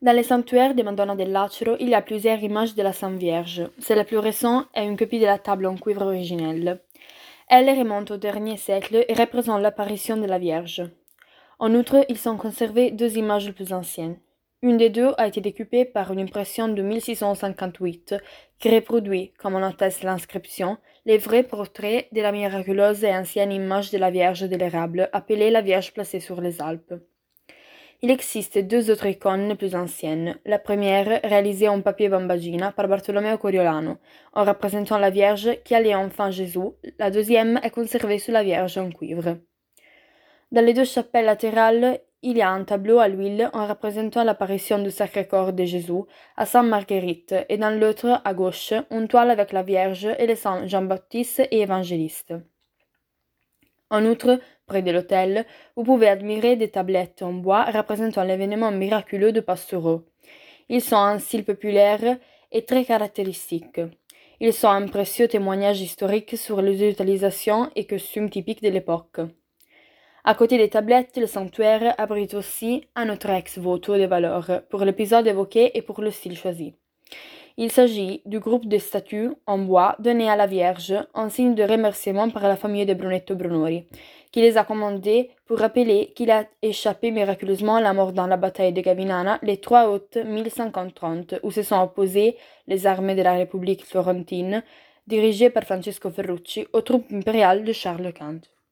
Dans les sanctuaires de Madonna del Lacero, il y a plusieurs images de la Sainte Vierge. C'est la plus récente et une copie de la table en cuivre originelle. Elle remonte au dernier siècle et représente l'apparition de la Vierge. En outre, ils sont conservés deux images plus anciennes. Une des deux a été découpée par une impression de 1658 qui reproduit, comme en atteste l'inscription, les vrais portraits de la miraculeuse et ancienne image de la Vierge de l'Érable, appelée la Vierge placée sur les Alpes. Il existe deux autres icônes plus anciennes. La première, réalisée en papier bambagina par Bartolomeo Coriolano, en représentant la Vierge qui allait enfin Jésus. La deuxième est conservée sous la Vierge en cuivre. Dans les deux chapelles latérales, il y a un tableau à l'huile en représentant l'apparition du Sacré-Corps de Jésus à Sainte Marguerite et dans l'autre, à gauche, une toile avec la Vierge et les saints Jean-Baptiste et Évangéliste. En outre, près de l'autel, vous pouvez admirer des tablettes en bois représentant l'événement miraculeux de Pastoreau. Ils sont un style populaire et très caractéristique. Ils sont un précieux témoignage historique sur les utilisations et costumes typiques de l'époque. À côté des tablettes, le sanctuaire abrite aussi un autre ex-voto de valeur pour l'épisode évoqué et pour le style choisi. Il s'agit du groupe de statues en bois données à la Vierge en signe de remerciement par la famille de Brunetto Brunori, qui les a commandées pour rappeler qu'il a échappé miraculeusement à la mort dans la bataille de Gavinana le 3 août 1530, où se sont opposées les armées de la République florentine, dirigées par Francesco Ferrucci, aux troupes impériales de Charles Quint.